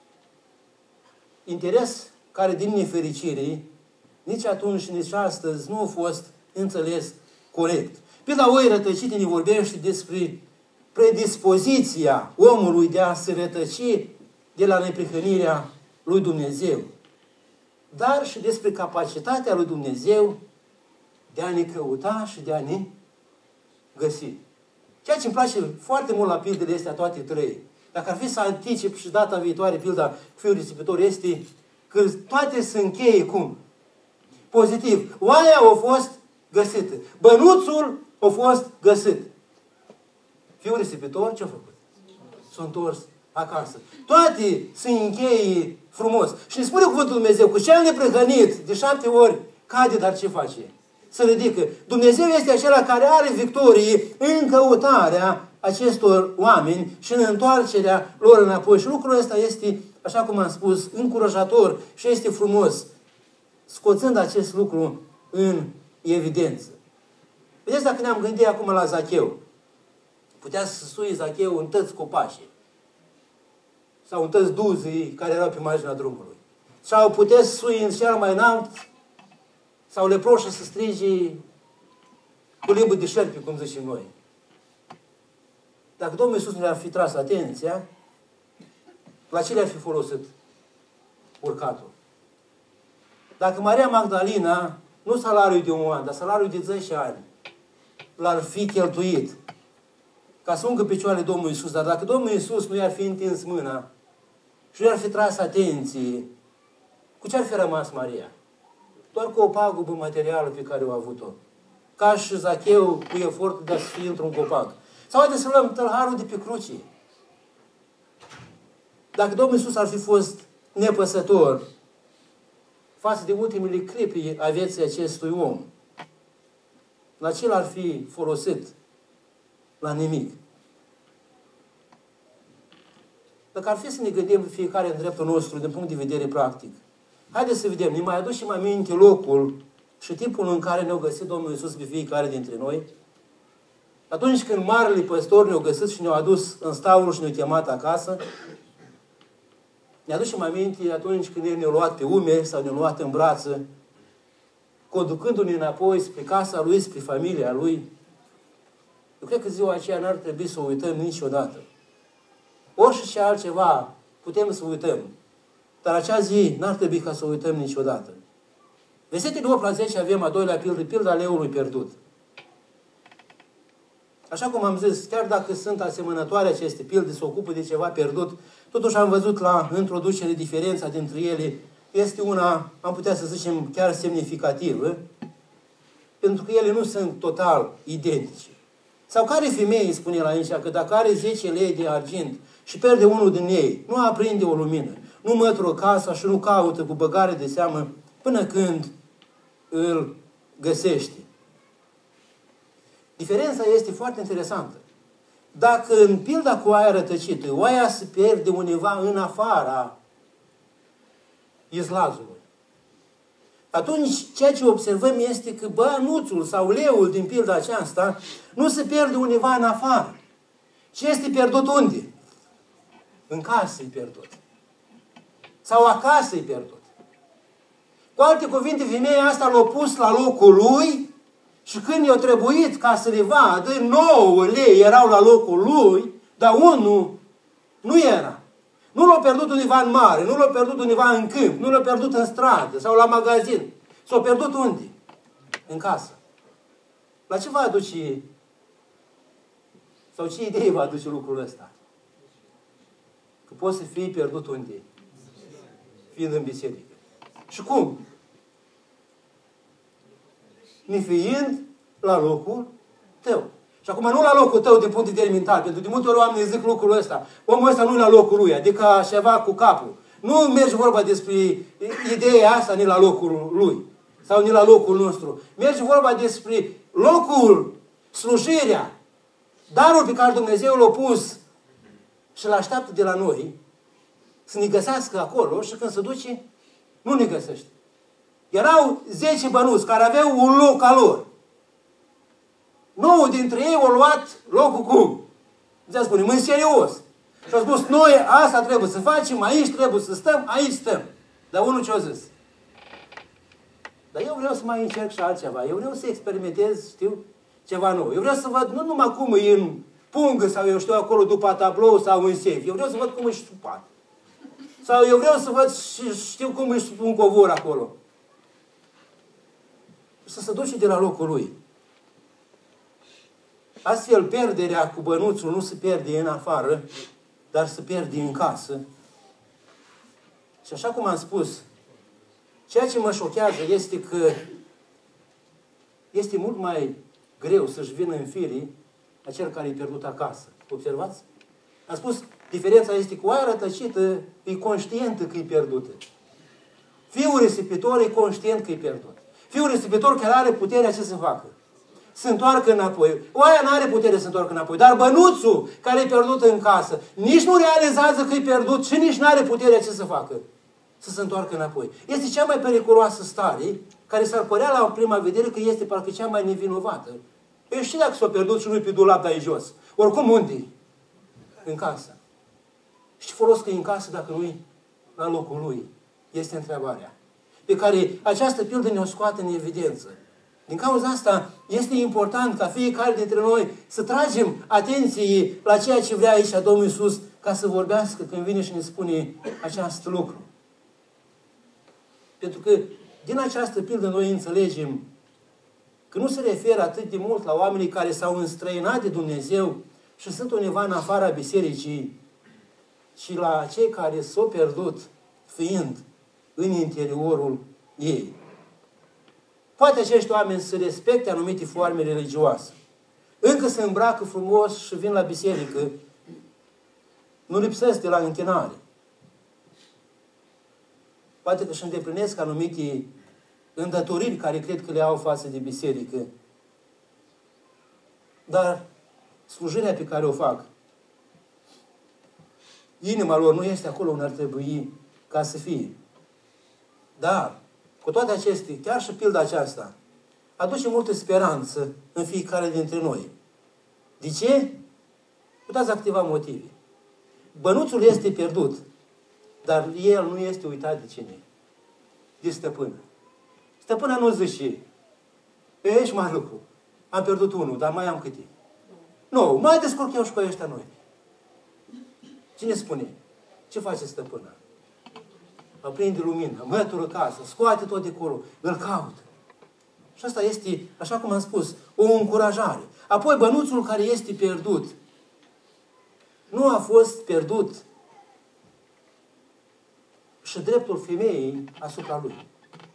Interes care, din nefericire, nici atunci și nici astăzi nu a fost înțeles corect. Pilda oii rătăcite ne vorbește despre predispoziția omului de a se rătăci de la neprihănirea lui Dumnezeu. Dar și despre capacitatea lui Dumnezeu de a ne căuta și de a ne găsi. Ceea ce îmi place foarte mult la pildele astea toate trei, dacă ar fi să anticip și data viitoare pilda cu fiul risipitor, este că toate se încheie cum? Pozitiv. Oaia a fost găsită. Bănuțul a fost găsit. Fiul risipitor ce-a făcut? S-a întors acasă. Toate se încheie frumos. Și ne spune cuvântul Dumnezeu că cel neprihănit de 7 ori cade, dar ce face? Se ridică. Dumnezeu este acela care are victorie în căutarea acestor oameni și în întoarcerea lor înapoi. Și lucrul ăsta este, așa cum am spus, încurajator și este frumos, scoțând acest lucru în evidență. Vedeți, dacă ne-am gândit acum la Zacheu, putea să sui Zacheu în tăți copașe sau în tăți duzii care erau pe marginea drumului. Sau putea să sui în cel mai înalt sau leproșă să strige cu limbă de șerpi, cum zicem noi. Dacă Domnul Iisus nu le-ar fi tras atenția, la ce le-ar fi folosit urcatul? Dacă Maria Magdalena, nu salariul de un an, dar salariul de 10 ani, l-ar fi cheltuit ca să ungă picioarele Domnului Iisus, dar dacă Domnul Iisus nu i-ar fi întins mâna și nu i-ar fi tras atenție, cu ce ar fi rămas Maria? Doar cu o pagubă materială pe care o a avut-o. Ca și Zacheu cu efortul de a fi într-un copac. Sau haideți să luăm tălharul de pe cruce. Dacă Domnul Iisus ar fi fost nepăsător față de ultimele clipe a vieții acestui om, la ce l-ar fi folosit? La nimic. Dacă ar fi să ne gândim fiecare în dreptul nostru din punct de vedere practic, haideți să vedem, ne mai aducem aminte locul și timpul în care ne-a găsit Domnul Iisus pe fiecare dintre noi? Atunci când marele păstor ne-a găsit și ne-a adus în staul și ne-a chemat acasă, ne aducem aminte atunci când El ne-a luat pe umeri sau ne-a luat în brață, conducându-ne înapoi spre casa Lui, spre familia Lui. Eu cred că ziua aceea n-ar trebui să o uităm niciodată. Orice altceva putem să uităm. Dar acea zi n-ar trebui ca să o uităm niciodată. Versetele 8 la 10 avem a doilea pildă, pilda leului pierdut. Așa cum am zis, chiar dacă sunt asemănătoare aceste pilde, se ocupă de ceva pierdut, totuși am văzut la introducere diferența dintre ele. Este una, am putea să zicem, chiar semnificativă, pentru că ele nu sunt total identice. Sau care femeie spune la aici că dacă are 10 lei de argint și pierde unul din ei, nu aprinde o lumină, nu mătură casa și nu caută cu băgare de seamă până când îl găsește. Diferența este foarte interesantă. Dacă în pilda cu oaia rătăcită, oaia se pierde undeva în afara izlazului, atunci ceea ce observăm este că bănuțul sau leul din pilda aceasta nu se pierde undeva în afară. Ce este pierdut unde? În casă e pierdut. Sau acasă e pierdut. Cu alte cuvinte, femeia asta l-a pus la locul lui și când i-a trebuit ca să le vadă, 9 lei erau la locul lui, dar unul nu era. Nu l-a pierdut undeva în mare, nu l-a pierdut undeva în câmp, nu l-a pierdut în stradă sau la magazin. S-a pierdut unde? În casă. La ce va aduce, sau ce idee va aduce lucrul ăsta? Că poți să fii pierdut unde? Fiind în biserică. Și cum? Nefiind la locul tău. Și acum nu la locul tău din punct de vedere mental, pentru că de multe ori oamenii zic lucrul ăsta. Omul ăsta nu e la locul lui, adică ceva cu capul. Nu merge vorba despre ideea asta nici la locul lui sau nici la locul nostru. Merge vorba despre locul, slujirea, darul pe care Dumnezeu l-a pus și l-așteaptă de la noi să ne găsească acolo și când se duce, nu ne găsește. Erau 10 bănuți care aveau un loc al lor. 9 dintre ei au luat locul cum? Să spunem, în serios. Și au spus, noi asta trebuie să facem, aici trebuie să stăm, aici stăm. Dar unul ce-a zis? Dar eu vreau să mai încerc și altceva. Eu vreau să experimentez, știu, ceva nou. Eu vreau să văd nu numai cum e în pungă sau eu știu acolo după tablou sau în sef. Eu vreau să văd cum e ștupat. Sau eu vreau să văd și știu cum e un covor acolo. Să se duce de la locul lui. Astfel, pierderea cu bănuțul nu se pierde în afară, dar se pierde în casă. Și așa cum am spus, ceea ce mă șochează este că este mult mai greu să-și vină în firii acel care e pierdut acasă. Observați? Am spus, diferența este că oaia rătăcită e conștientă că e pierdută. Fiul risipitor e conștient că e pierdut. Fiul risipitor care are puterea ce să facă? Se întoarcă înapoi. Oaia nu are putere să se întoarcă înapoi. Dar bănuțul care e pierdut în casă, nici nu realizează că e pierdut și nici nu are puterea ce să facă? Să se întoarcă înapoi. Este cea mai periculoasă stare, care s-ar părea la prima vedere că este parcă cea mai nevinovată. Eu știu dacă s-a pierdut și nu-i pe dulap de aici jos. Oricum unde? În casă. Și ce folos că e în casă dacă nu-i la locul lui? Este întrebarea. Pe care această pildă ne-o scoate în evidență. Din cauza asta este important ca fiecare dintre noi să tragem atenție la ceea ce vrea aici Domnul Iisus ca să vorbească când vine și ne spune acest lucru. Pentru că din această pildă noi înțelegem că nu se referă atât de mult la oamenii care s-au înstrăinat de Dumnezeu și sunt undeva în afara bisericii, ci la cei care s-au pierdut fiind în interiorul ei. Poate acești oameni să respecte anumite forme religioase. Încă se îmbracă frumos și vin la biserică. Nu lipsesc de la închinare. Poate că își îndeplinesc anumite îndatoriri care cred că le au față de biserică. Dar slujirea pe care o fac, inima lor nu este acolo unde ar trebui ca să fie. Dar, cu toate acestea, chiar și pilda aceasta, aduce multă speranță în fiecare dintre noi. De ce? Puteți activa motive. Bănuțul este pierdut, dar el nu este uitat de cine? De stăpână. Stăpâna nu zice, ești mai lucru, am pierdut unul, dar mai am câte? Nu, mai descurc eu și cu ăștia noi. Cine spune? Ce face stăpâna? aprinde lumină, mătură casă, scoate tot de acolo, îl caută. Și asta este, așa cum am spus, o încurajare. Apoi bănuțul care este pierdut nu a fost pierdut și dreptul femeii asupra lui.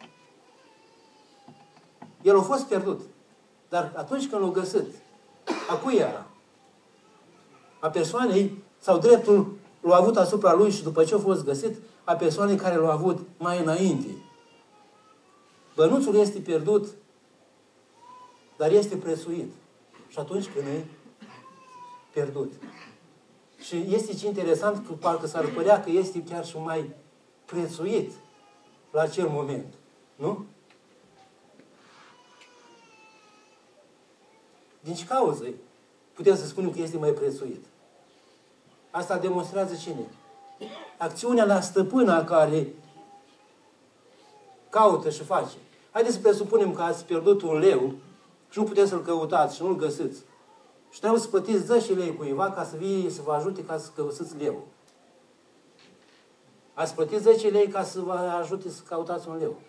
El a fost pierdut. Dar atunci când l-a găsit, a cui era? A persoanei sau dreptul l-a avut asupra lui și după ce a fost găsit, a persoanei care l-a avut mai înainte. Bănuțul este pierdut, dar este prețuit. Și atunci când e pierdut. Și este ce interesant, că parcă s-ar părea că este chiar și mai prețuit la acel moment. Nu? Din ce cauză putem să spunem că este mai prețuit? Asta demonstrează cine? Acțiunea la stăpâna care caută și face. Haideți să presupunem că ați pierdut un leu și nu puteți să-l căutați și nu-l găsiți. Și trebuie să plătiți 10 lei cuiva ca să vă ajute ca să găsiți leu. Ați plătit 10 lei ca să vă ajute să căutați un leu.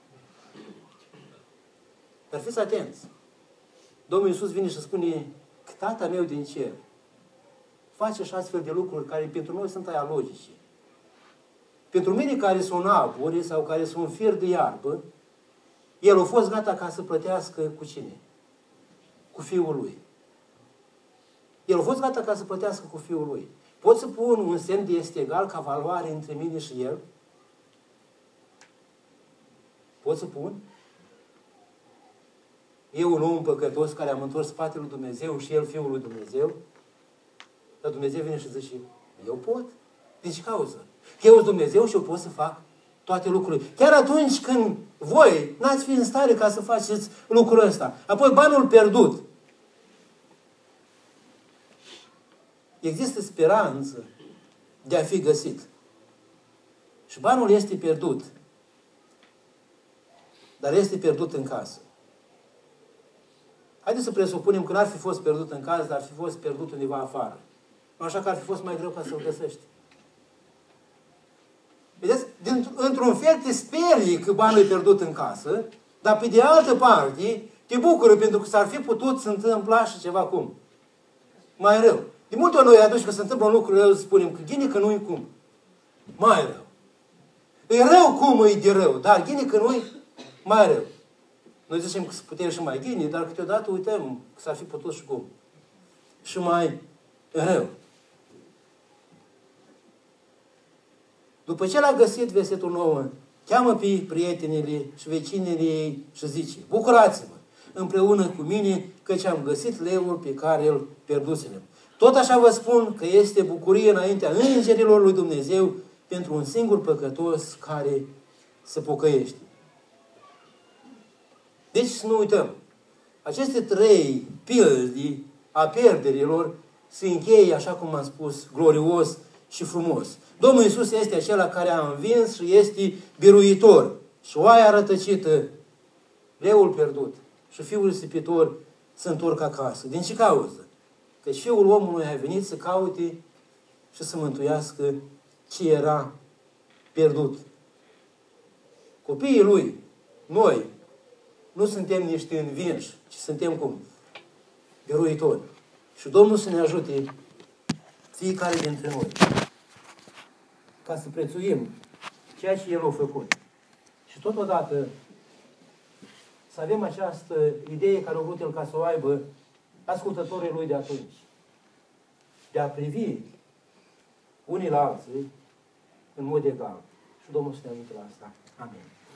Dar fiți atenți. Domnul Iisus vine și spune că Tata meu din cer face și astfel de lucruri care pentru noi sunt aia logice. Pentru mine care sunt aburi sau care sunt fir de iarbă, El a fost gata ca să plătească cu cine? Cu Fiul Lui. El a fost gata ca să plătească cu Fiul Lui. Pot să pun un semn de este egal ca valoare între mine și El? Pot să pun? Eu un om păcătos care am întors spatele lui Dumnezeu și El Fiul lui Dumnezeu? Dar Dumnezeu vine și zice, eu pot. Din ce cauză? Eu sunt Dumnezeu și eu pot să fac toate lucrurile. Chiar atunci când voi n-ați fi în stare ca să faceți lucrul ăsta. Apoi banul pierdut. Există speranță de a fi găsit. Și banul este pierdut. Dar este pierdut în casă. Haideți să presupunem că n-ar fi fost pierdut în casă, dar ar fi fost pierdut undeva afară. Nu așa că ar fi fost mai greu ca să-l găsești. Vedeți? Într-un fel te sperii că banul e pierdut în casă, dar pe de altă parte te bucură pentru că s-ar fi putut să întâmpla și ceva cum? Mai rău. De multe ori noi atunci când se întâmplă un lucru rău spunem că ghine că nu-i cum. Mai rău. E rău cum e de rău, dar ghine că nu-i mai rău. Noi zicem că se putea și mai ghine, dar câteodată uităm că s-ar fi putut și cum. Și mai rău. După ce l-a găsit, versetul 9, cheamă pe prietenele și vecinele ei și zice, bucurați-vă împreună cu mine căci am găsit leul pe care îl pierduserăm. Tot așa vă spun că este bucurie înaintea îngerilor lui Dumnezeu pentru un singur păcătos care se pocăiește. Deci să nu uităm, aceste 3 pilde a pierderilor se încheie, așa cum am spus, glorios și frumos. Domnul Iisus este acela care a învins și este biruitor. Și oaia rătăcită, leul pierdut și fiul risipitor se întorc acasă. Din ce cauză? Căci Fiul omului a venit să caute și să mântuiască ce era pierdut. Copiii Lui, noi, nu suntem niște învinși, ci suntem cum? Biruitori. Și Domnul să ne ajute fiecare dintre noi ca să prețuim ceea ce El a făcut. Și totodată să avem această idee care a vrut El ca să o aibă ascultătorii Lui de atunci. De a privi unii la alții în mod egal. Și Domnul să ne ajute la asta. Amin.